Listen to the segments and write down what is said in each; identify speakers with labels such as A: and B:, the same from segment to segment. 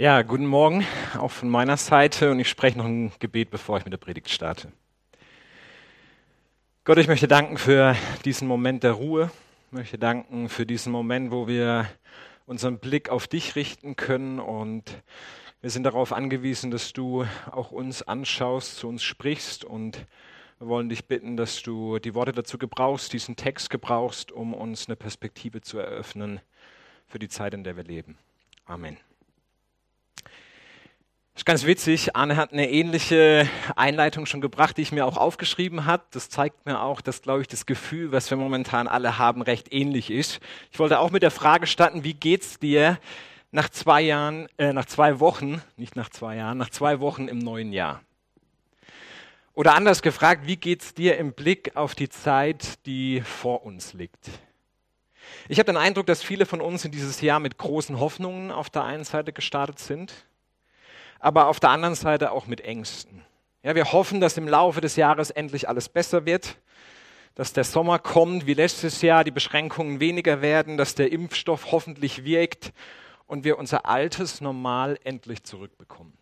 A: Ja, guten Morgen auch von meiner Seite und ich spreche noch ein Gebet, bevor ich mit der Predigt starte. Gott, ich möchte danken für diesen Moment der Ruhe. Ich möchte danken für diesen Moment, wo wir unseren Blick auf dich richten können und wir sind darauf angewiesen, dass du auch uns anschaust, zu uns sprichst und wir wollen dich bitten, dass du die Worte dazu gebrauchst, diesen Text gebrauchst, um uns eine Perspektive zu eröffnen für die Zeit, in der wir leben. Amen. Das ist ganz witzig, Arne hat eine ähnliche Einleitung schon gebracht, die ich mir auch aufgeschrieben habe. Das zeigt mir auch, dass, glaube ich, das Gefühl, was wir momentan alle haben, recht ähnlich ist. Ich wollte auch mit der Frage starten, wie geht's dir nach 2 Wochen, nicht nach 2 Jahren, nach 2 Wochen im neuen Jahr? Oder anders gefragt, wie geht's dir im Blick auf die Zeit, die vor uns liegt? Ich habe den Eindruck, dass viele von uns in dieses Jahr mit großen Hoffnungen auf der einen Seite gestartet sind, aber auf der anderen Seite auch mit Ängsten. Ja, wir hoffen, dass im Laufe des Jahres endlich alles besser wird, dass der Sommer kommt wie letztes Jahr, die Beschränkungen weniger werden, dass der Impfstoff hoffentlich wirkt und wir unser altes Normal endlich zurückbekommen.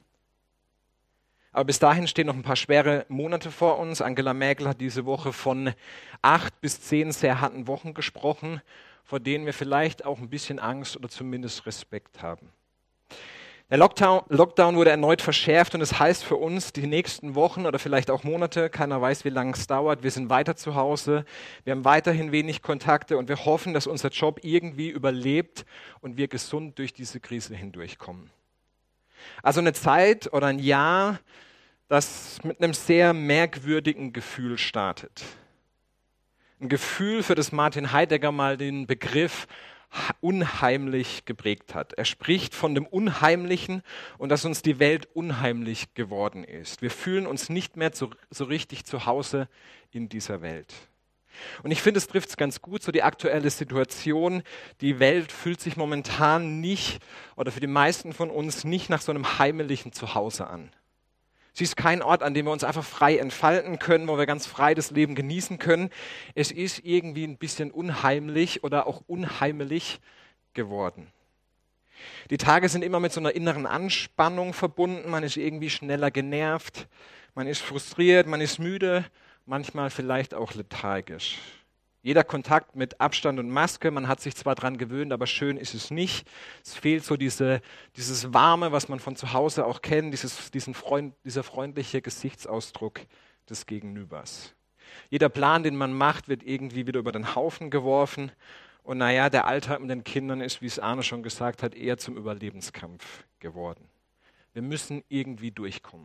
A: Aber bis dahin stehen noch ein paar schwere Monate vor uns. Angela Merkel hat diese Woche von 8 bis 10 sehr harten Wochen gesprochen, vor denen wir vielleicht auch ein bisschen Angst oder zumindest Respekt haben. Der Lockdown wurde erneut verschärft und es heißt für uns die nächsten Wochen oder vielleicht auch Monate, keiner weiß, wie lange es dauert, wir sind weiter zu Hause, wir haben weiterhin wenig Kontakte und wir hoffen, dass unser Job irgendwie überlebt und wir gesund durch diese Krise hindurchkommen. Also eine Zeit oder ein Jahr, das mit einem sehr merkwürdigen Gefühl startet. Ein Gefühl, für das Martin Heidegger mal den Begriff unheimlich geprägt hat. Er spricht von dem Unheimlichen und dass uns die Welt unheimlich geworden ist. Wir fühlen uns nicht mehr so richtig zu Hause in dieser Welt. Und ich finde, es trifft es ganz gut, so die aktuelle Situation. Die Welt fühlt sich momentan nicht, oder für die meisten von uns, nicht nach so einem heimlichen Zuhause an. Sie ist kein Ort, an dem wir uns einfach frei entfalten können, wo wir ganz frei das Leben genießen können. Es ist irgendwie ein bisschen unheimlich oder auch unheimelig geworden. Die Tage sind immer mit so einer inneren Anspannung verbunden. Man ist irgendwie schneller genervt, man ist frustriert, man ist müde, manchmal vielleicht auch lethargisch. Jeder Kontakt mit Abstand und Maske, man hat sich zwar dran gewöhnt, aber schön ist es nicht. Es fehlt so dieses Warme, was man von zu Hause auch kennt, dieser freundliche Gesichtsausdruck des Gegenübers. Jeder Plan, den man macht, wird irgendwie wieder über den Haufen geworfen. Und naja, der Alltag mit den Kindern ist, wie es Arne schon gesagt hat, eher zum Überlebenskampf geworden. Wir müssen irgendwie durchkommen.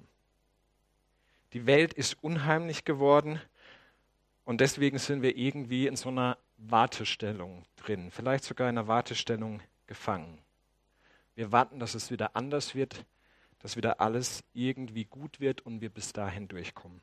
A: Die Welt ist unheimlich geworden. Und deswegen sind wir irgendwie in so einer Wartestellung drin, vielleicht sogar in einer Wartestellung gefangen. Wir warten, dass es wieder anders wird, dass wieder alles irgendwie gut wird und wir bis dahin durchkommen.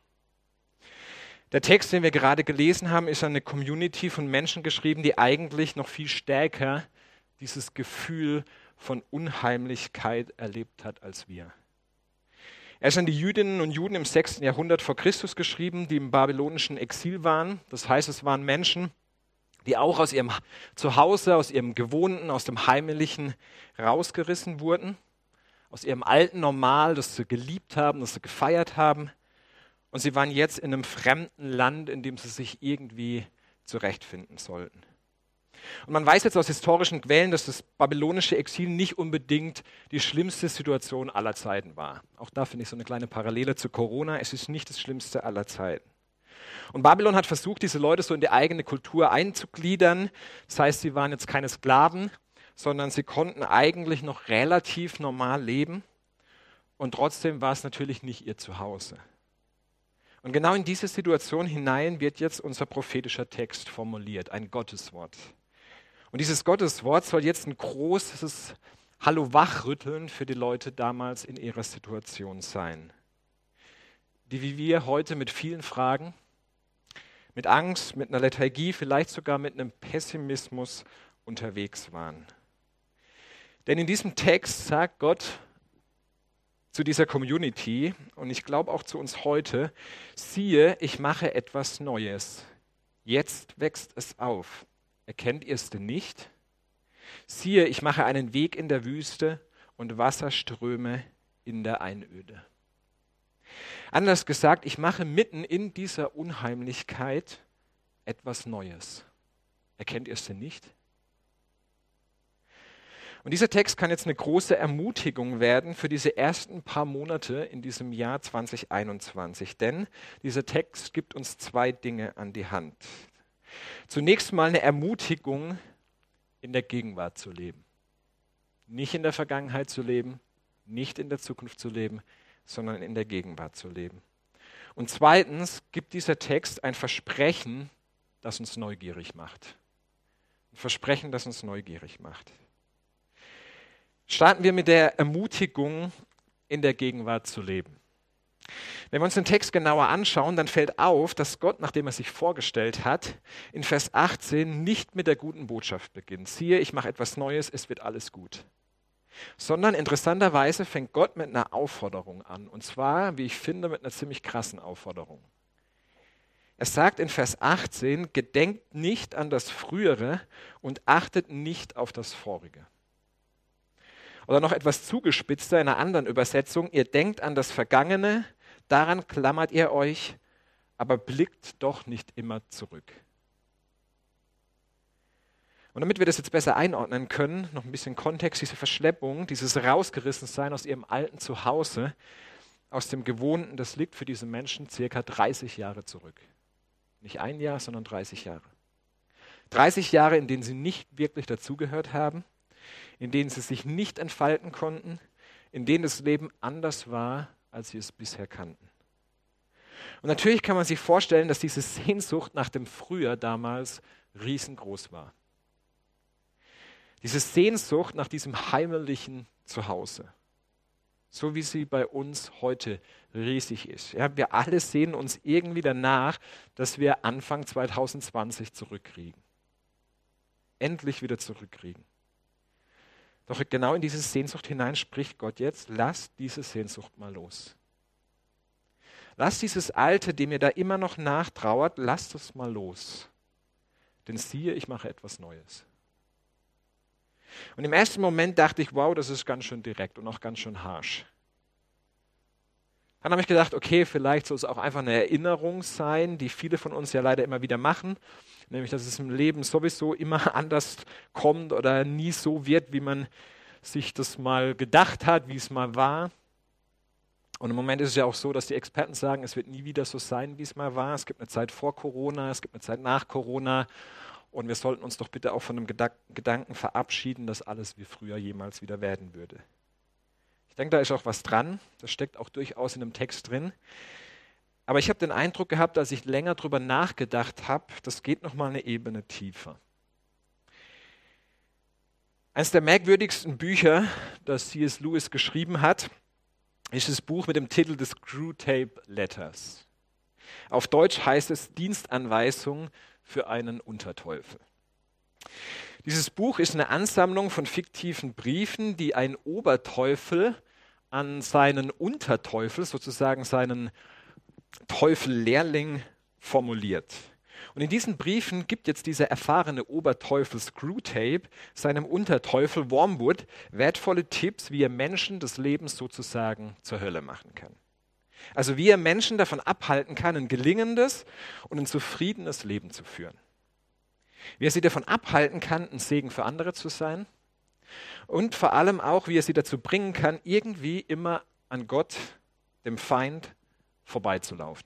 A: Der Text, den wir gerade gelesen haben, ist an eine Community von Menschen geschrieben, die eigentlich noch viel stärker dieses Gefühl von Unheimlichkeit erlebt hat als wir. Er ist an die Jüdinnen und Juden im 6. Jahrhundert vor Christus geschrieben, die im babylonischen Exil waren. Das heißt, es waren Menschen, die auch aus ihrem Zuhause, aus ihrem Gewohnten, aus dem Heimlichen rausgerissen wurden. Aus ihrem alten Normal, das sie geliebt haben, das sie gefeiert haben. Und sie waren jetzt in einem fremden Land, in dem sie sich irgendwie zurechtfinden sollten. Und man weiß jetzt aus historischen Quellen, dass das babylonische Exil nicht unbedingt die schlimmste Situation aller Zeiten war. Auch da finde ich so eine kleine Parallele zu Corona. Es ist nicht das Schlimmste aller Zeiten. Und Babylon hat versucht, diese Leute so in die eigene Kultur einzugliedern. Das heißt, sie waren jetzt keine Sklaven, sondern sie konnten eigentlich noch relativ normal leben. Und trotzdem war es natürlich nicht ihr Zuhause. Und genau in diese Situation hinein wird jetzt unser prophetischer Text formuliert, ein Gotteswort. Und dieses Gotteswort soll jetzt ein großes Hallo-Wach-Rütteln für die Leute damals in ihrer Situation sein. Die wie wir heute mit vielen Fragen, mit Angst, mit einer Lethargie, vielleicht sogar mit einem Pessimismus unterwegs waren. Denn in diesem Text sagt Gott zu dieser Community, und ich glaube auch zu uns heute, siehe, ich mache etwas Neues. Jetzt wächst es auf. Erkennt ihr es denn nicht? Siehe, ich mache einen Weg in der Wüste und Wasserströme in der Einöde. Anders gesagt, ich mache mitten in dieser Unheimlichkeit etwas Neues. Erkennt ihr es denn nicht? Und dieser Text kann jetzt eine große Ermutigung werden für diese ersten paar Monate in diesem Jahr 2021. Denn dieser Text gibt uns zwei Dinge an die Hand. Zunächst mal eine Ermutigung, in der Gegenwart zu leben. Nicht in der Vergangenheit zu leben, nicht in der Zukunft zu leben, sondern in der Gegenwart zu leben. Und zweitens gibt dieser Text ein Versprechen, das uns neugierig macht. Ein Versprechen, das uns neugierig macht. Starten wir mit der Ermutigung, in der Gegenwart zu leben. Wenn wir uns den Text genauer anschauen, dann fällt auf, dass Gott, nachdem er sich vorgestellt hat, in Vers 18 nicht mit der guten Botschaft beginnt. Siehe, ich mache etwas Neues, es wird alles gut. Sondern interessanterweise fängt Gott mit einer Aufforderung an. Und zwar, wie ich finde, mit einer ziemlich krassen Aufforderung. Er sagt in Vers 18, gedenkt nicht an das Frühere und achtet nicht auf das Vorige. Oder noch etwas zugespitzter in einer anderen Übersetzung, ihr denkt an das Vergangene, daran klammert ihr euch, aber blickt doch nicht immer zurück. Und damit wir das jetzt besser einordnen können, noch ein bisschen Kontext, diese Verschleppung, dieses Rausgerissensein aus ihrem alten Zuhause, aus dem Gewohnten, das liegt für diese Menschen circa 30 Jahre zurück. Nicht ein Jahr, sondern 30 Jahre. 30 Jahre, in denen sie nicht wirklich dazugehört haben, in denen sie sich nicht entfalten konnten, in denen das Leben anders war, als sie es bisher kannten. Und natürlich kann man sich vorstellen, dass diese Sehnsucht nach dem Früher damals riesengroß war. Diese Sehnsucht nach diesem heimlichen Zuhause, so wie sie bei uns heute riesig ist. Ja, wir alle sehnen uns irgendwie danach, dass wir Anfang 2020 zurückkriegen. Endlich wieder zurückkriegen. Doch genau in diese Sehnsucht hinein spricht Gott jetzt, lasst diese Sehnsucht mal los. Lasst dieses Alte, dem ihr da immer noch nachtrauert, lasst es mal los. Denn siehe, ich mache etwas Neues. Und im ersten Moment dachte ich, wow, das ist ganz schön direkt und auch ganz schön harsch. Dann habe ich gedacht, okay, vielleicht soll es auch einfach eine Erinnerung sein, die viele von uns ja leider immer wieder machen, nämlich, dass es im Leben sowieso immer anders kommt oder nie so wird, wie man sich das mal gedacht hat, wie es mal war. Und im Moment ist es ja auch so, dass die Experten sagen, es wird nie wieder so sein, wie es mal war. Es gibt eine Zeit vor Corona, es gibt eine Zeit nach Corona. Und wir sollten uns doch bitte auch von dem Gedanken verabschieden, dass alles wie früher jemals wieder werden würde. Ich denke, da ist auch was dran. Das steckt auch durchaus in dem Text drin. Aber ich habe den Eindruck gehabt, als ich länger drüber nachgedacht habe, das geht noch mal eine Ebene tiefer. Eines der merkwürdigsten Bücher, das C.S. Lewis geschrieben hat, ist das Buch mit dem Titel des Screwtape Letters. Auf Deutsch heißt es Dienstanweisung für einen Unterteufel. Dieses Buch ist eine Ansammlung von fiktiven Briefen, die ein Oberteufel an seinen Unterteufel, sozusagen seinen Teufel-Lehrling, formuliert. Und in diesen Briefen gibt jetzt dieser erfahrene Oberteufel Screwtape seinem Unterteufel Wormwood wertvolle Tipps, wie er Menschen des Lebens sozusagen zur Hölle machen kann. Also wie er Menschen davon abhalten kann, ein gelingendes und ein zufriedenes Leben zu führen. Wie er sie davon abhalten kann, ein Segen für andere zu sein. Und vor allem auch, wie er sie dazu bringen kann, irgendwie immer an Gott, dem Feind, vorbeizulaufen.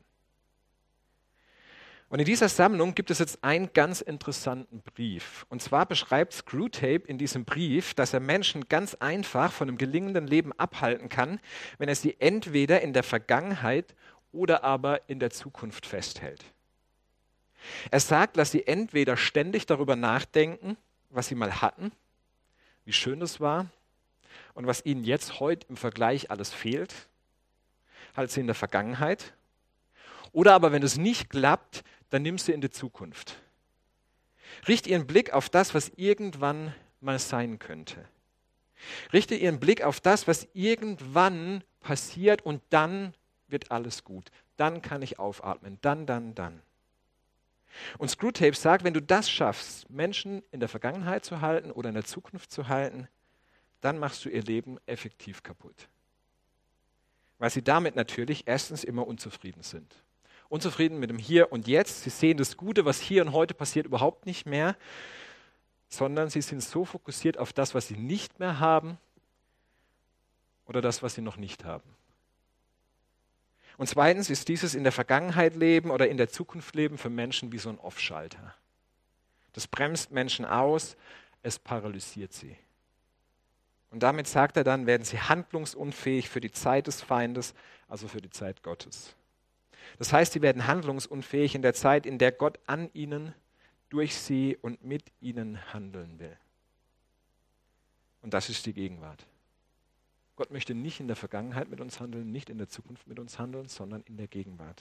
A: Und in dieser Sammlung gibt es jetzt einen ganz interessanten Brief. Und zwar beschreibt Screwtape in diesem Brief, dass er Menschen ganz einfach von einem gelingenden Leben abhalten kann, wenn er sie entweder in der Vergangenheit oder aber in der Zukunft festhält. Er sagt, dass sie entweder ständig darüber nachdenken, was sie mal hatten, wie schön es war und was ihnen jetzt heute im Vergleich alles fehlt, halt sie in der Vergangenheit. Oder aber, wenn es nicht klappt, dann nimm sie in die Zukunft. Richte ihren Blick auf das, was irgendwann mal sein könnte. Richte ihren Blick auf das, was irgendwann passiert und dann wird alles gut. Dann kann ich aufatmen. Dann. Und Screwtape sagt, wenn du das schaffst, Menschen in der Vergangenheit zu halten oder in der Zukunft zu halten, dann machst du ihr Leben effektiv kaputt. Weil sie damit natürlich erstens immer unzufrieden sind. Unzufrieden mit dem Hier und Jetzt. Sie sehen das Gute, was hier und heute passiert, überhaupt nicht mehr, sondern sie sind so fokussiert auf das, was sie nicht mehr haben oder das, was sie noch nicht haben. Und zweitens ist dieses in der Vergangenheit leben oder in der Zukunft leben für Menschen wie so ein Off-Schalter. Das bremst Menschen aus, es paralysiert sie. Und damit sagt er dann, werden sie handlungsunfähig für die Zeit des Feindes, also für die Zeit Gottes. Das heißt, sie werden handlungsunfähig in der Zeit, in der Gott an ihnen, durch sie und mit ihnen handeln will. Und das ist die Gegenwart. Gott möchte nicht in der Vergangenheit mit uns handeln, nicht in der Zukunft mit uns handeln, sondern in der Gegenwart.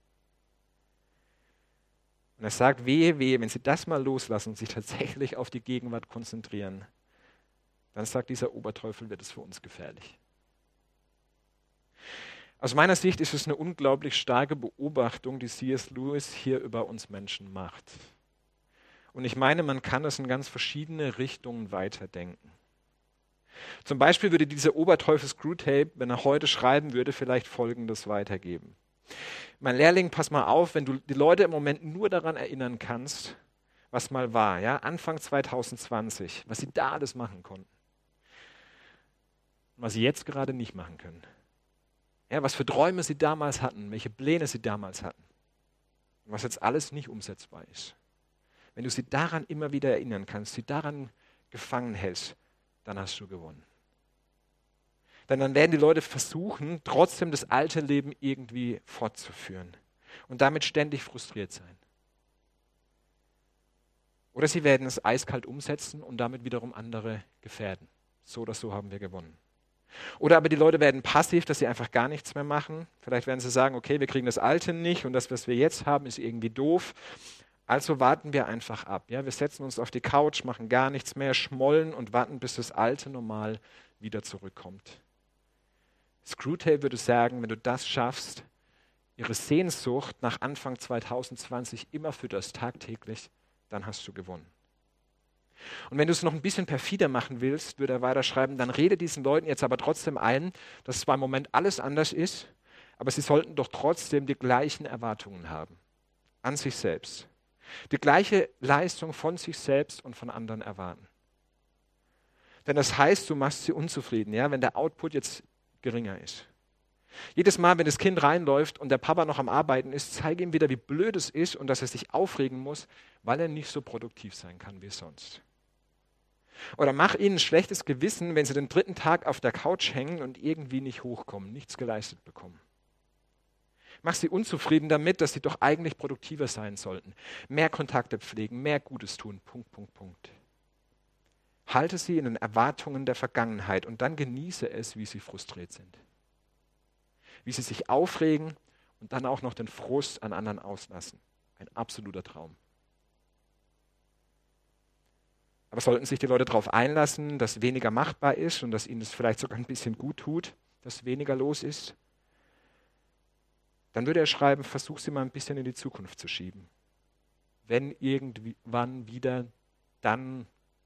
A: Und er sagt, wehe, wehe, wenn sie das mal loslassen und sich tatsächlich auf die Gegenwart konzentrieren, dann sagt dieser Oberteufel, wird es für uns gefährlich. Aus meiner Sicht ist es eine unglaublich starke Beobachtung, die C.S. Lewis hier über uns Menschen macht. Und ich meine, man kann es in ganz verschiedene Richtungen weiterdenken. Zum Beispiel würde dieser Oberteufel Screwtape, wenn er heute schreiben würde, vielleicht Folgendes weitergeben. Mein Lehrling, pass mal auf, wenn du die Leute im Moment nur daran erinnern kannst, was mal war, ja, Anfang 2020, was sie da alles machen konnten. Und was sie jetzt gerade nicht machen können. Ja, was für Träume sie damals hatten, welche Pläne sie damals hatten. Und was jetzt alles nicht umsetzbar ist. Wenn du sie daran immer wieder erinnern kannst, sie daran gefangen hältst, dann hast du gewonnen. Denn dann werden die Leute versuchen, trotzdem das alte Leben irgendwie fortzuführen und damit ständig frustriert sein. Oder sie werden es eiskalt umsetzen und damit wiederum andere gefährden. So oder so haben wir gewonnen. Oder aber die Leute werden passiv, dass sie einfach gar nichts mehr machen. Vielleicht werden sie sagen, okay, wir kriegen das Alte nicht und das, was wir jetzt haben, ist irgendwie doof. Also warten wir einfach ab. Ja? Wir setzen uns auf die Couch, machen gar nichts mehr, schmollen und warten, bis das alte Normal wieder zurückkommt. Screwtape würde sagen, wenn du das schaffst, ihre Sehnsucht nach Anfang 2020 immer fütterst, tagtäglich, dann hast du gewonnen. Und wenn du es noch ein bisschen perfider machen willst, würde er weiterschreiben, dann rede diesen Leuten jetzt aber trotzdem ein, dass zwar im Moment alles anders ist, aber sie sollten doch trotzdem die gleichen Erwartungen haben an sich selbst. Die gleiche Leistung von sich selbst und von anderen erwarten. Denn das heißt, du machst sie unzufrieden, ja, wenn der Output jetzt geringer ist. Jedes Mal, wenn das Kind reinläuft und der Papa noch am Arbeiten ist, zeige ihm wieder, wie blöd es ist und dass er sich aufregen muss, weil er nicht so produktiv sein kann wie sonst. Oder mach ihnen ein schlechtes Gewissen, wenn sie den 3. Tag auf der Couch hängen und irgendwie nicht hochkommen, nichts geleistet bekommen. Mach sie unzufrieden damit, dass sie doch eigentlich produktiver sein sollten, mehr Kontakte pflegen, mehr Gutes tun, .. Halte sie in den Erwartungen der Vergangenheit und dann genieße es, wie sie frustriert sind. Wie sie sich aufregen und dann auch noch den Frust an anderen auslassen. Ein absoluter Traum. Aber sollten sich die Leute darauf einlassen, dass weniger machbar ist und dass ihnen das vielleicht sogar ein bisschen gut tut, dass weniger los ist, dann würde er schreiben, versuch sie mal ein bisschen in die Zukunft zu schieben. Wenn irgendwann wieder, dann ...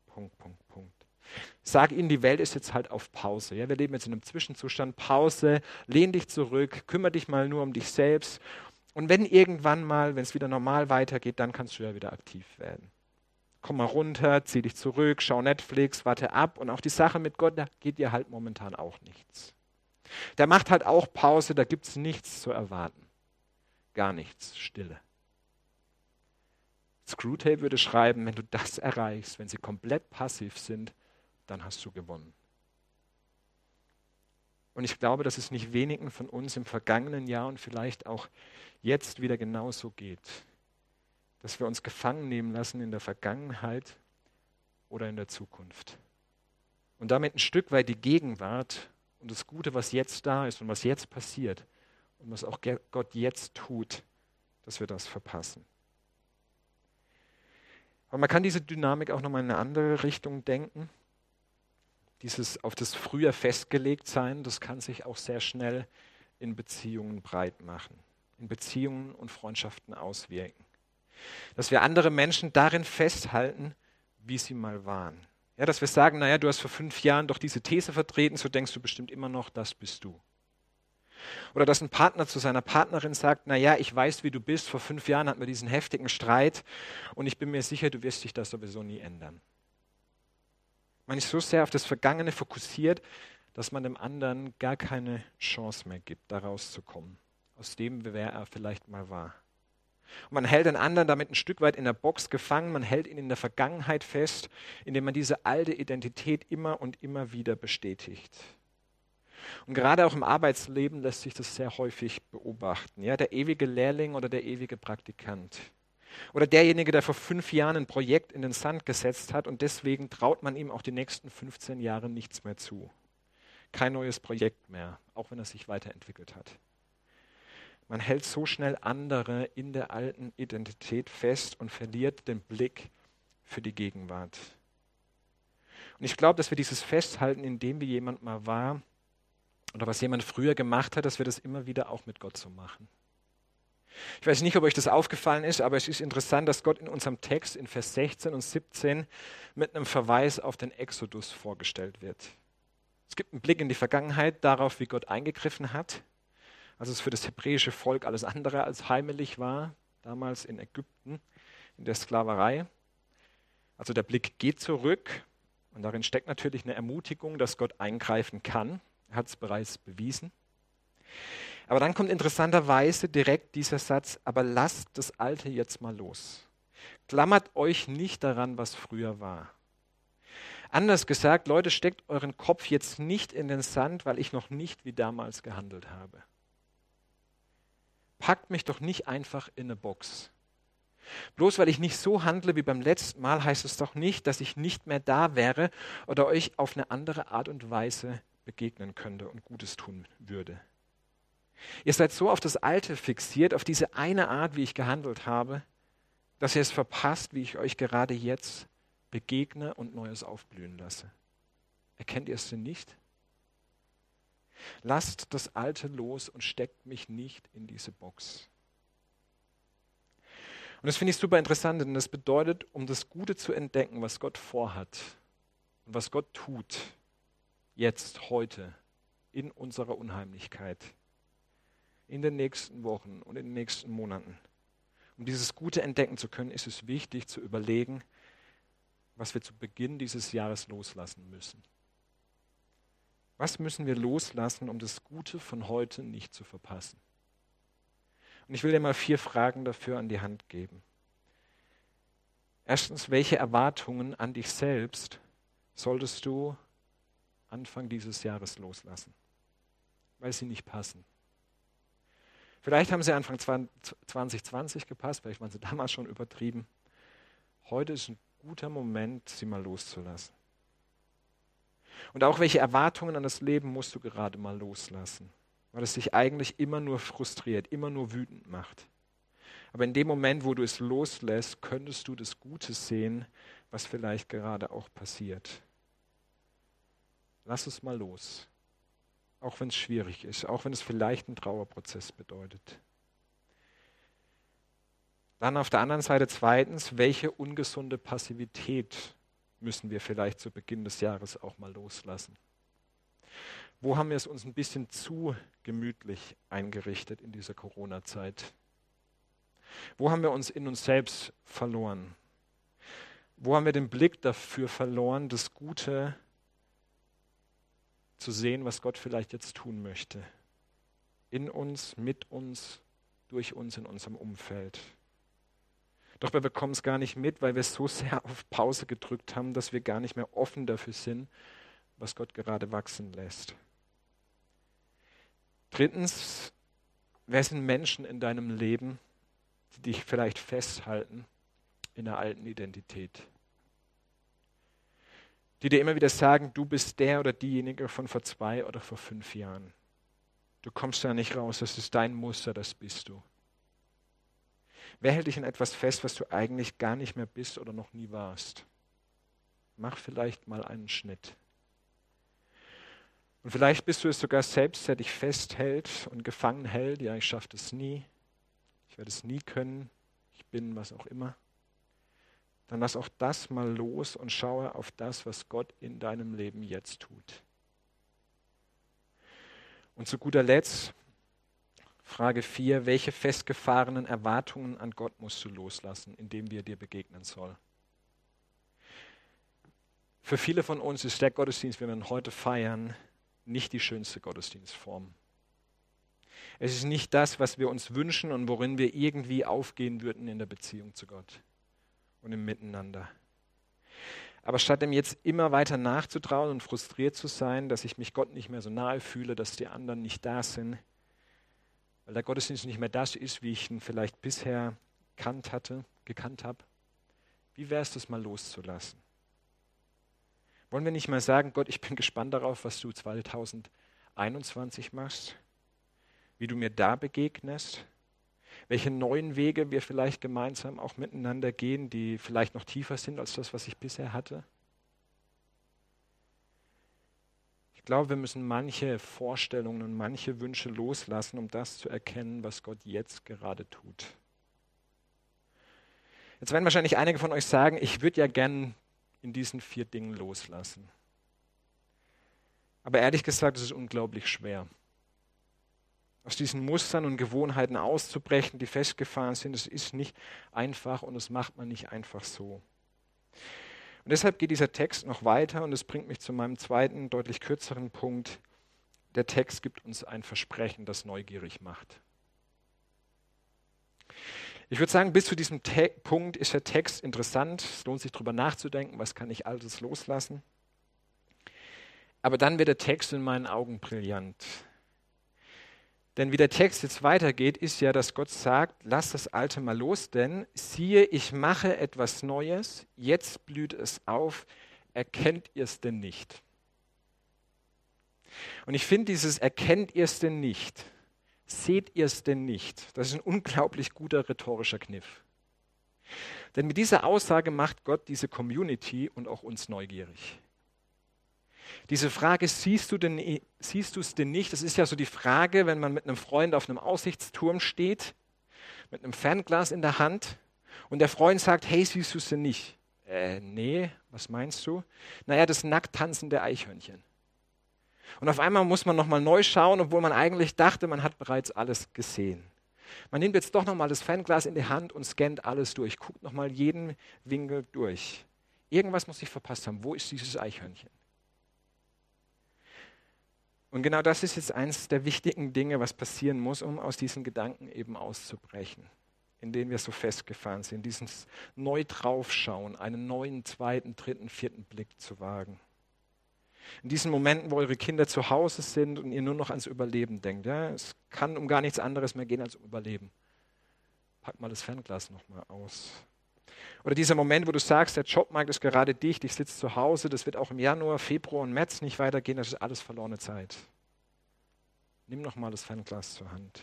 A: Sag ihnen, die Welt ist jetzt halt auf Pause. Ja, wir leben jetzt in einem Zwischenzustand, Pause, lehn dich zurück, kümmere dich mal nur um dich selbst. Und wenn irgendwann mal, wenn es wieder normal weitergeht, dann kannst du ja wieder aktiv werden. Komm mal runter, zieh dich zurück, schau Netflix, warte ab. Und auch die Sache mit Gott, da geht dir halt momentan auch nichts. Der macht halt auch Pause, da gibt es nichts zu erwarten. Gar nichts, Stille. Screwtape würde schreiben, wenn du das erreichst, wenn sie komplett passiv sind, dann hast du gewonnen. Und ich glaube, dass es nicht wenigen von uns im vergangenen Jahr und vielleicht auch jetzt wieder genauso geht. Dass wir uns gefangen nehmen lassen in der Vergangenheit oder in der Zukunft. Und damit ein Stück weit die Gegenwart und das Gute, was jetzt da ist und was jetzt passiert und was auch Gott jetzt tut, dass wir das verpassen. Aber man kann diese Dynamik auch nochmal in eine andere Richtung denken. Dieses auf das früher festgelegt sein, das kann sich auch sehr schnell in Beziehungen breit machen, in Beziehungen und Freundschaften auswirken. Dass wir andere Menschen darin festhalten, wie sie mal waren. Ja, dass wir sagen, naja, du hast vor 5 Jahren doch diese These vertreten, so denkst du bestimmt immer noch, das bist du. Oder dass ein Partner zu seiner Partnerin sagt, naja, ich weiß, wie du bist, vor 5 Jahren hatten wir diesen heftigen Streit und ich bin mir sicher, du wirst dich das sowieso nie ändern. Man ist so sehr auf das Vergangene fokussiert, dass man dem anderen gar keine Chance mehr gibt, da rauszukommen, aus dem, wer er vielleicht mal war. Und man hält den anderen damit ein Stück weit in der Box gefangen, man hält ihn in der Vergangenheit fest, indem man diese alte Identität immer und immer wieder bestätigt. Und gerade auch im Arbeitsleben lässt sich das sehr häufig beobachten. Ja, der ewige Lehrling oder der ewige Praktikant. Oder derjenige, der vor 5 Jahren ein Projekt in den Sand gesetzt hat und deswegen traut man ihm auch die nächsten 15 Jahre nichts mehr zu. Kein neues Projekt mehr, auch wenn er sich weiterentwickelt hat. Man hält so schnell andere in der alten Identität fest und verliert den Blick für die Gegenwart. Und ich glaube, dass wir dieses Festhalten, in dem wie jemand mal war oder was jemand früher gemacht hat, dass wir das immer wieder auch mit Gott so machen. Ich weiß nicht, ob euch das aufgefallen ist, aber es ist interessant, dass Gott in unserem Text in Vers 16 und 17 mit einem Verweis auf den Exodus vorgestellt wird. Es gibt einen Blick in die Vergangenheit, darauf, wie Gott eingegriffen hat, als es für das hebräische Volk alles andere als heimelig war, damals in Ägypten, in der Sklaverei. Also der Blick geht zurück und darin steckt natürlich eine Ermutigung, dass Gott eingreifen kann. Er hat es bereits bewiesen. Aber dann kommt interessanterweise direkt dieser Satz, aber lasst das Alte jetzt mal los. Klammert euch nicht daran, was früher war. Anders gesagt, Leute, steckt euren Kopf jetzt nicht in den Sand, weil ich noch nicht wie damals gehandelt habe. Packt mich doch nicht einfach in eine Box. Bloß weil ich nicht so handle wie beim letzten Mal, heißt es doch nicht, dass ich nicht mehr da wäre oder euch auf eine andere Art und Weise begegnen könnte und Gutes tun würde. Ihr seid so auf das Alte fixiert, auf diese eine Art, wie ich gehandelt habe, dass ihr es verpasst, wie ich euch gerade jetzt begegne und Neues aufblühen lasse. Erkennt ihr es denn nicht? Lasst das Alte los und steckt mich nicht in diese Box. Und das finde ich super interessant, denn das bedeutet, um das Gute zu entdecken, was Gott vorhat und was Gott tut, jetzt, heute, in unserer Unheimlichkeit, in den nächsten Wochen und in den nächsten Monaten. Um dieses Gute entdecken zu können, ist es wichtig zu überlegen, was wir zu Beginn dieses Jahres loslassen müssen. Was müssen wir loslassen, um das Gute von heute nicht zu verpassen? Und ich will dir mal 4 Fragen dafür an die Hand geben. Erstens, welche Erwartungen an dich selbst solltest du Anfang dieses Jahres loslassen, weil sie nicht passen? Vielleicht haben sie Anfang 2020 gepasst, vielleicht waren sie damals schon übertrieben. Heute ist ein guter Moment, sie mal loszulassen. Und auch welche Erwartungen an das Leben musst du gerade mal loslassen, weil es dich eigentlich immer nur frustriert, immer nur wütend macht. Aber in dem Moment, wo du es loslässt, könntest du das Gute sehen, was vielleicht gerade auch passiert. Lass es mal los, auch wenn es schwierig ist, auch wenn es vielleicht einen Trauerprozess bedeutet. Dann auf der anderen Seite zweitens, welche ungesunde Passivität müssen wir vielleicht zu Beginn des Jahres auch mal loslassen? Wo haben wir es uns ein bisschen zu gemütlich eingerichtet in dieser Corona-Zeit? Wo haben wir uns in uns selbst verloren? Wo haben wir den Blick dafür verloren, das Gute zu sehen, was Gott vielleicht jetzt tun möchte? In uns, mit uns, durch uns, in unserem Umfeld. Doch wir bekommen es gar nicht mit, weil wir so sehr auf Pause gedrückt haben, dass wir gar nicht mehr offen dafür sind, was Gott gerade wachsen lässt. Drittens, wer sind Menschen in deinem Leben, die dich vielleicht festhalten in der alten Identität? Die dir immer wieder sagen, du bist der oder diejenige von vor 2 oder vor 5 Jahren. Du kommst da nicht raus, das ist dein Muster, das bist du. Wer hält dich in etwas fest, was du eigentlich gar nicht mehr bist oder noch nie warst? Mach vielleicht mal einen Schnitt. Und vielleicht bist du es sogar selbst, der dich festhält und gefangen hält. Ja, ich schaffe das nie. Ich werde es nie können. Ich bin was auch immer. dann lass auch das mal los und schaue auf das, was Gott in deinem Leben jetzt tut. Und zu guter Letzt, Frage 4, welche festgefahrenen Erwartungen an Gott musst du loslassen, indem wir dir begegnen soll? Für viele von uns ist der Gottesdienst, den wir heute feiern, nicht die schönste Gottesdienstform. Es ist nicht das, was wir uns wünschen und worin wir irgendwie aufgehen würden in der Beziehung zu Gott und im Miteinander. Aber statt dem jetzt immer weiter nachzutrauen und frustriert zu sein, dass ich mich Gott nicht mehr so nahe fühle, dass die anderen nicht da sind, weil der Gottesdienst nicht mehr das ist, wie ich ihn vielleicht bisher gekannt habe, wie wäre es, das mal loszulassen? Wollen wir nicht mal sagen, Gott, ich bin gespannt darauf, was du 2021 machst, wie du mir da begegnest, welche neuen Wege wir vielleicht gemeinsam auch miteinander gehen, die vielleicht noch tiefer sind als das, was ich bisher hatte? Ich glaube, wir müssen manche Vorstellungen und manche Wünsche loslassen, um das zu erkennen, was Gott jetzt gerade tut. Jetzt werden wahrscheinlich einige von euch sagen, ich würde ja gern in diesen 4 Dingen loslassen. Aber ehrlich gesagt, es ist unglaublich schwer. Aus diesen Mustern und Gewohnheiten auszubrechen, die festgefahren sind, es ist nicht einfach und das macht man nicht einfach so. Und deshalb geht dieser Text noch weiter und es bringt mich zu meinem zweiten, deutlich kürzeren Punkt. Der Text gibt uns ein Versprechen, das neugierig macht. Ich würde sagen, bis zu diesem Punkt ist der Text interessant. Es lohnt sich darüber nachzudenken, was kann ich alles loslassen. Aber dann wird der Text in meinen Augen brillant. Denn wie der Text jetzt weitergeht, ist ja, dass Gott sagt, lass das Alte mal los, denn siehe, ich mache etwas Neues, jetzt blüht es auf, erkennt ihr es denn nicht? Und ich finde dieses erkennt ihr es denn nicht, seht ihr es denn nicht, das ist ein unglaublich guter rhetorischer Kniff. Denn mit dieser Aussage macht Gott diese Community und auch uns neugierig. Diese Frage, siehst du es denn nicht? Das ist ja so die Frage, wenn man mit einem Freund auf einem Aussichtsturm steht, mit einem Fernglas in der Hand und der Freund sagt, hey, siehst du es denn nicht? Nee, was meinst du? Naja, das nackt tanzende Eichhörnchen. Und auf einmal muss man nochmal neu schauen, obwohl man eigentlich dachte, man hat bereits alles gesehen. Man nimmt jetzt doch nochmal das Fernglas in die Hand und scannt alles durch, guckt nochmal jeden Winkel durch. Irgendwas muss ich verpasst haben. Wo ist dieses Eichhörnchen? Und genau das ist jetzt eines der wichtigen Dinge, was passieren muss, um aus diesen Gedanken eben auszubrechen, in denen wir so festgefahren sind, dieses neu draufschauen, einen neuen, zweiten, dritten, vierten Blick zu wagen. In diesen Momenten, wo eure Kinder zu Hause sind und ihr nur noch ans Überleben denkt, ja, es kann um gar nichts anderes mehr gehen als um Überleben. Pack mal das Fernglas nochmal aus. Oder dieser Moment, wo du sagst, der Jobmarkt ist gerade dicht, ich sitze zu Hause, das wird auch im Januar, Februar und März nicht weitergehen, das ist alles verlorene Zeit. Nimm nochmal das Fernglas zur Hand.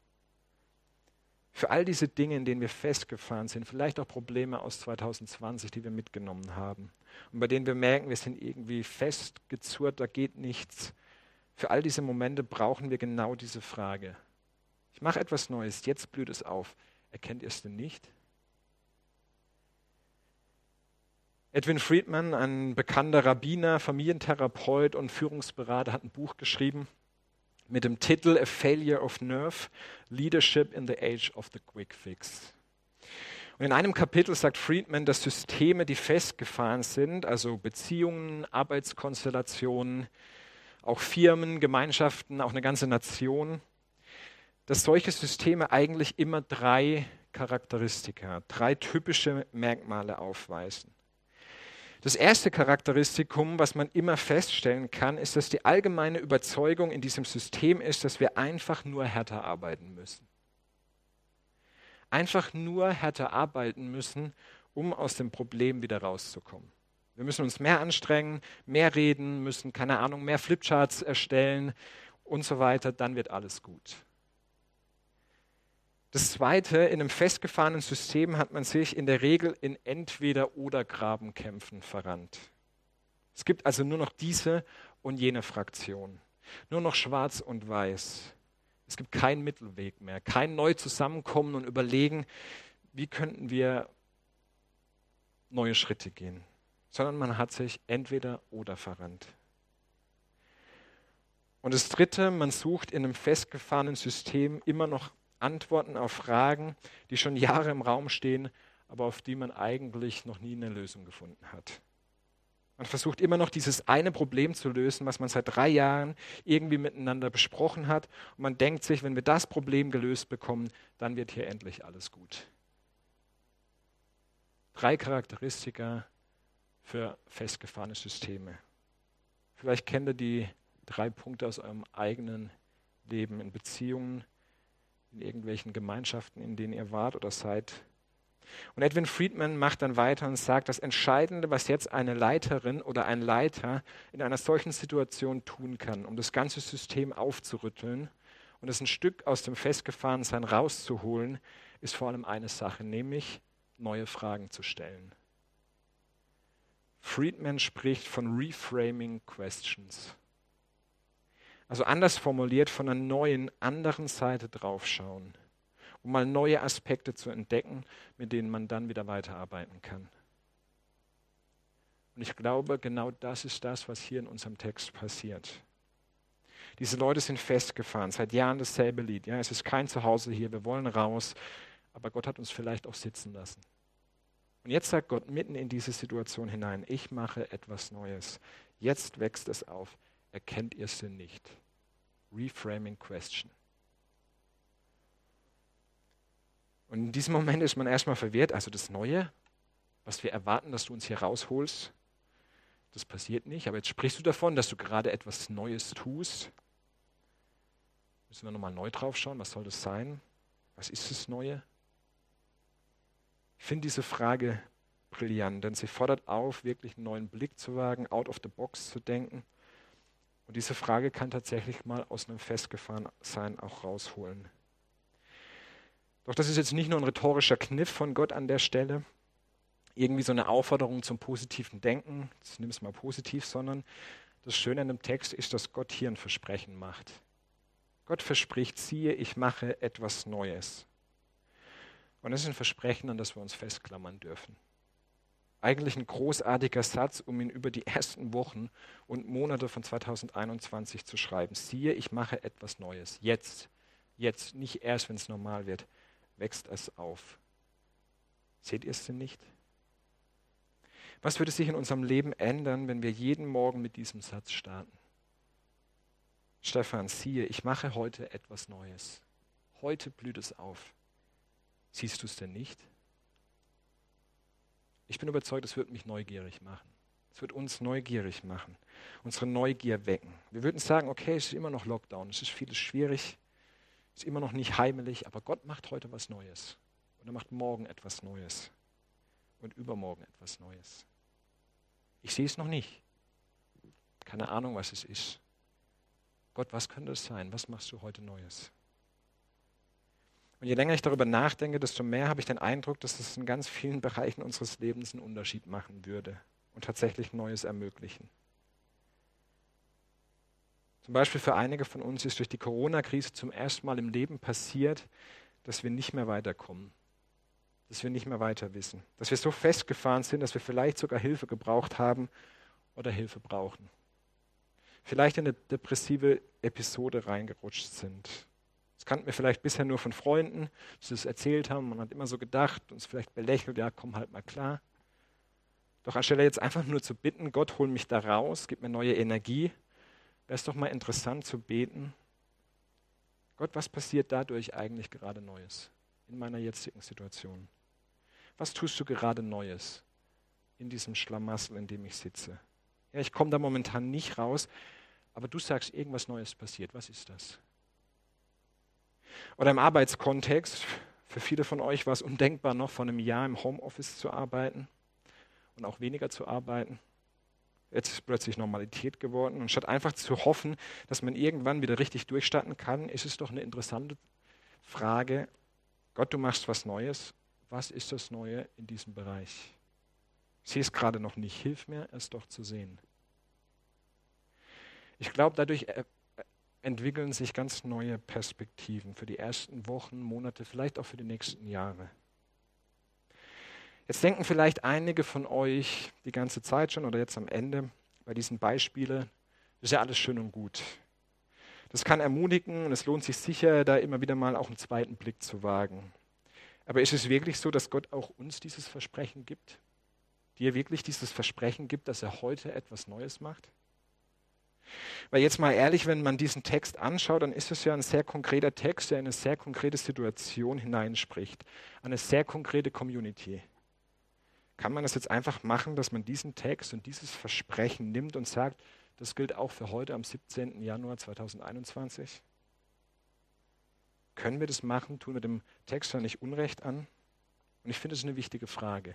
A: Für all diese Dinge, in denen wir festgefahren sind, vielleicht auch Probleme aus 2020, die wir mitgenommen haben und bei denen wir merken, wir sind irgendwie festgezurrt, da geht nichts. Für all diese Momente brauchen wir genau diese Frage. Ich mache etwas Neues, jetzt blüht es auf. Erkennt ihr es denn nicht? Edwin Friedman, ein bekannter Rabbiner, Familientherapeut und Führungsberater, hat ein Buch geschrieben mit dem Titel A Failure of Nerve, Leadership in the Age of the Quick Fix. Und in einem Kapitel sagt Friedman, dass Systeme, die festgefahren sind, also Beziehungen, Arbeitskonstellationen, auch Firmen, Gemeinschaften, auch eine ganze Nation, dass solche Systeme eigentlich immer 3 Charakteristika, 3 typische Merkmale aufweisen. Das erste Charakteristikum, was man immer feststellen kann, ist, dass die allgemeine Überzeugung in diesem System ist, dass wir einfach nur härter arbeiten müssen. Einfach nur härter arbeiten müssen, um aus dem Problem wieder rauszukommen. Wir müssen uns mehr anstrengen, mehr reden, müssen, keine Ahnung, mehr Flipcharts erstellen und so weiter, dann wird alles gut. Das Zweite, in einem festgefahrenen System hat man sich in der Regel in Entweder-oder-Grabenkämpfen verrannt. Es gibt also nur noch diese und jene Fraktion. Nur noch schwarz und weiß. Es gibt keinen Mittelweg mehr, kein neu Zusammenkommen und Überlegen, wie könnten wir neue Schritte gehen, sondern man hat sich entweder oder verrannt. Und das Dritte, man sucht in einem festgefahrenen System immer noch Antworten auf Fragen, die schon Jahre im Raum stehen, aber auf die man eigentlich noch nie eine Lösung gefunden hat. Man versucht immer noch dieses eine Problem zu lösen, was man seit 3 Jahren irgendwie miteinander besprochen hat. Und man denkt sich, wenn wir das Problem gelöst bekommen, dann wird hier endlich alles gut. 3 Charakteristika für festgefahrene Systeme. Vielleicht kennt ihr die 3 Punkte aus eurem eigenen Leben, in Beziehungen, in irgendwelchen Gemeinschaften, in denen ihr wart oder seid. Und Edwin Friedman macht dann weiter und sagt, das Entscheidende, was jetzt eine Leiterin oder ein Leiter in einer solchen Situation tun kann, um das ganze System aufzurütteln und es ein Stück aus dem Festgefahrensein rauszuholen, ist vor allem eine Sache, nämlich neue Fragen zu stellen. Friedman spricht von Reframing Questions. Also anders formuliert, von einer neuen, anderen Seite draufschauen, um mal neue Aspekte zu entdecken, mit denen man dann wieder weiterarbeiten kann. Und ich glaube, genau das ist das, was hier in unserem Text passiert. Diese Leute sind festgefahren, seit Jahren dasselbe Lied. Ja, es ist kein Zuhause hier, wir wollen raus, aber Gott hat uns vielleicht auch sitzen lassen. Und jetzt sagt Gott mitten in diese Situation hinein, ich mache etwas Neues. Jetzt wächst es auf. Erkennt ihr es denn nicht? Reframing Question. Und in diesem Moment ist man erstmal verwirrt. Also das Neue, was wir erwarten, dass du uns hier rausholst, das passiert nicht. Aber jetzt sprichst du davon, dass du gerade etwas Neues tust. Müssen wir nochmal neu drauf schauen. Was soll das sein? Was ist das Neue? Ich finde diese Frage brillant, denn sie fordert auf, wirklich einen neuen Blick zu wagen, out of the box zu denken. Und diese Frage kann tatsächlich mal aus einem Festgefahrensein auch rausholen. Doch das ist jetzt nicht nur ein rhetorischer Kniff von Gott an der Stelle, irgendwie so eine Aufforderung zum positiven Denken, jetzt nimm es mal positiv, sondern das Schöne an dem Text ist, dass Gott hier ein Versprechen macht. Gott verspricht, siehe, ich mache etwas Neues. Und das ist ein Versprechen, an das wir uns festklammern dürfen. Eigentlich ein großartiger Satz, um ihn über die ersten Wochen und Monate von 2021 zu schreiben. Siehe, ich mache etwas Neues. Jetzt, nicht erst, wenn es normal wird, wächst es auf. Seht ihr es denn nicht? Was würde sich in unserem Leben ändern, wenn wir jeden Morgen mit diesem Satz starten? Stefan, siehe, ich mache heute etwas Neues. Heute blüht es auf. Siehst du es denn nicht? Ich bin überzeugt, es wird mich neugierig machen. Es wird uns neugierig machen, unsere Neugier wecken. Wir würden sagen, okay, es ist immer noch Lockdown, es ist vieles schwierig, es ist immer noch nicht heimelig, aber Gott macht heute was Neues. Und er macht morgen etwas Neues und übermorgen etwas Neues. Ich sehe es noch nicht. Keine Ahnung, was es ist. Gott, was könnte es sein? Was machst du heute Neues? Und je länger ich darüber nachdenke, desto mehr habe ich den Eindruck, dass es in ganz vielen Bereichen unseres Lebens einen Unterschied machen würde und tatsächlich Neues ermöglichen. Zum Beispiel für einige von uns ist durch die Corona-Krise zum ersten Mal im Leben passiert, dass wir nicht mehr weiterkommen, dass wir nicht mehr weiter wissen, dass wir so festgefahren sind, dass wir vielleicht sogar Hilfe gebraucht haben oder Hilfe brauchen. Vielleicht in eine depressive Episode reingerutscht sind. Das kannten wir vielleicht bisher nur von Freunden, die es erzählt haben. Man hat immer so gedacht, uns vielleicht belächelt, ja, komm halt mal klar. Doch anstelle jetzt einfach nur zu bitten, Gott, hol mich da raus, gib mir neue Energie, wäre es doch mal interessant zu beten. Gott, was passiert dadurch eigentlich gerade Neues in meiner jetzigen Situation? Was tust du gerade Neues in diesem Schlamassel, in dem ich sitze? Ja, ich komme da momentan nicht raus, aber du sagst, irgendwas Neues passiert. Was ist das? Oder im Arbeitskontext, für viele von euch war es undenkbar, noch vor einem Jahr im Homeoffice zu arbeiten und auch weniger zu arbeiten. Jetzt ist es plötzlich Normalität geworden. Und statt einfach zu hoffen, dass man irgendwann wieder richtig durchstarten kann, ist es doch eine interessante Frage, Gott, du machst was Neues. Was ist das Neue in diesem Bereich? Ich sehe es gerade noch nicht. Hilf mir, es doch zu sehen. Ich glaube, dadurch entwickeln sich ganz neue Perspektiven für die ersten Wochen, Monate, vielleicht auch für die nächsten Jahre. Jetzt denken vielleicht einige von euch die ganze Zeit schon oder jetzt am Ende bei diesen Beispielen, das ist ja alles schön und gut. Das kann ermutigen und es lohnt sich sicher, da immer wieder mal auch einen zweiten Blick zu wagen. Aber ist es wirklich so, dass Gott auch uns dieses Versprechen gibt? Dir wirklich dieses Versprechen gibt, dass er heute etwas Neues macht? Weil jetzt mal ehrlich, wenn man diesen Text anschaut, dann ist es ja ein sehr konkreter Text, der in eine sehr konkrete Situation hineinspricht, eine sehr konkrete Community. Kann man das jetzt einfach machen, dass man diesen Text und dieses Versprechen nimmt und sagt, das gilt auch für heute am 17. Januar 2021? Können wir das machen? Tun wir dem Text ja nicht Unrecht an? Und ich finde, das ist eine wichtige Frage.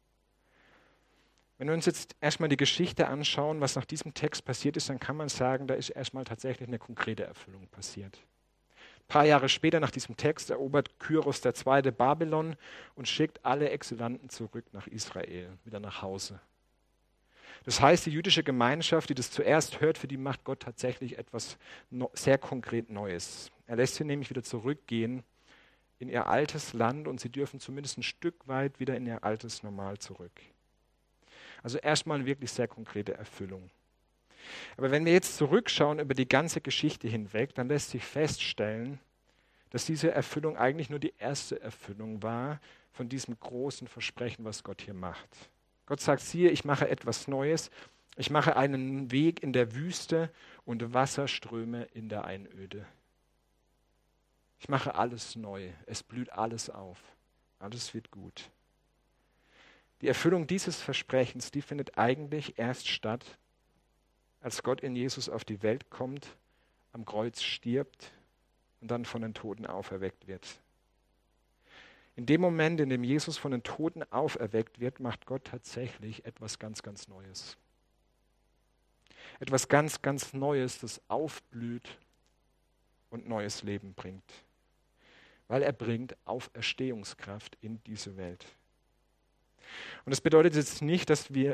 A: Wenn wir uns jetzt erstmal die Geschichte anschauen, was nach diesem Text passiert ist, dann kann man sagen, da ist erstmal tatsächlich eine konkrete Erfüllung passiert. Ein paar Jahre später nach diesem Text erobert Kyros II. Babylon und schickt alle Exilanten zurück nach Israel, wieder nach Hause. Das heißt, die jüdische Gemeinschaft, die das zuerst hört, für die macht Gott tatsächlich etwas sehr konkret Neues. Er lässt sie nämlich wieder zurückgehen in ihr altes Land und sie dürfen zumindest ein Stück weit wieder in ihr altes Normal zurück. Also erstmal eine wirklich sehr konkrete Erfüllung. Aber wenn wir jetzt zurückschauen über die ganze Geschichte hinweg, dann lässt sich feststellen, dass diese Erfüllung eigentlich nur die erste Erfüllung war von diesem großen Versprechen, was Gott hier macht. Gott sagt, siehe, ich mache etwas Neues, ich mache einen Weg in der Wüste und Wasserströme in der Einöde. Ich mache alles neu, es blüht alles auf, alles wird gut. Die Erfüllung dieses Versprechens, die findet eigentlich erst statt, als Gott in Jesus auf die Welt kommt, am Kreuz stirbt und dann von den Toten auferweckt wird. In dem Moment, in dem Jesus von den Toten auferweckt wird, macht Gott tatsächlich etwas ganz, ganz Neues. Etwas ganz, ganz Neues, das aufblüht und neues Leben bringt. Weil er bringt Auferstehungskraft in diese Welt. Und das bedeutet jetzt nicht, dass wir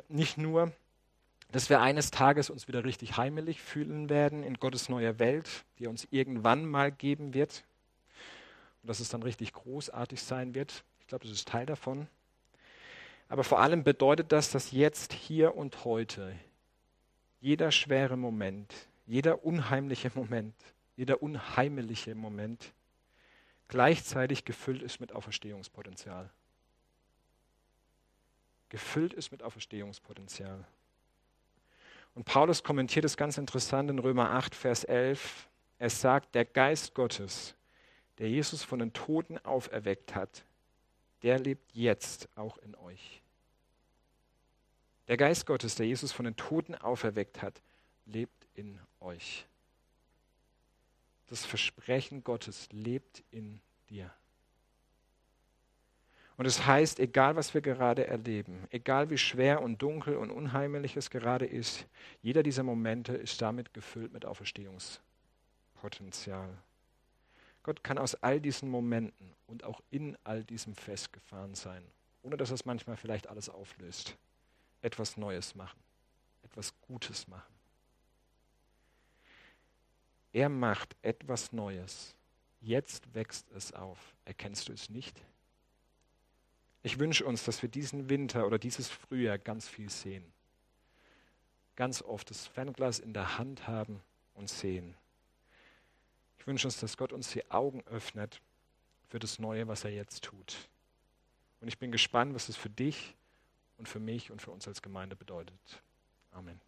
A: eines Tages uns wieder richtig heimelig fühlen werden in Gottes neuer Welt, die er uns irgendwann mal geben wird. Und dass es dann richtig großartig sein wird. Ich glaube, das ist Teil davon. Aber vor allem bedeutet das, dass jetzt, hier und heute, jeder schwere Moment, jeder unheimliche Moment, jeder unheimliche Moment gleichzeitig gefüllt ist mit Auferstehungspotenzial. Gefüllt ist mit Auferstehungspotenzial. Und Paulus kommentiert es ganz interessant in Römer 8, Vers 11. Er sagt, der Geist Gottes, der Jesus von den Toten auferweckt hat, der lebt jetzt auch in euch. Der Geist Gottes, der Jesus von den Toten auferweckt hat, lebt in euch. Das Versprechen Gottes lebt in dir. Und es heißt, egal was wir gerade erleben, egal wie schwer und dunkel und unheimlich es gerade ist, jeder dieser Momente ist damit gefüllt mit Auferstehungspotenzial. Gott kann aus all diesen Momenten und auch in all diesem festgefahren sein, ohne dass es manchmal vielleicht alles auflöst, etwas Neues machen, etwas Gutes machen. Er macht etwas Neues. Jetzt wächst es auf. Erkennst du es nicht? Ich wünsche uns, dass wir diesen Winter oder dieses Frühjahr ganz viel sehen. Ganz oft das Fernglas in der Hand haben und sehen. Ich wünsche uns, dass Gott uns die Augen öffnet für das Neue, was er jetzt tut. Und ich bin gespannt, was es für dich und für mich und für uns als Gemeinde bedeutet. Amen.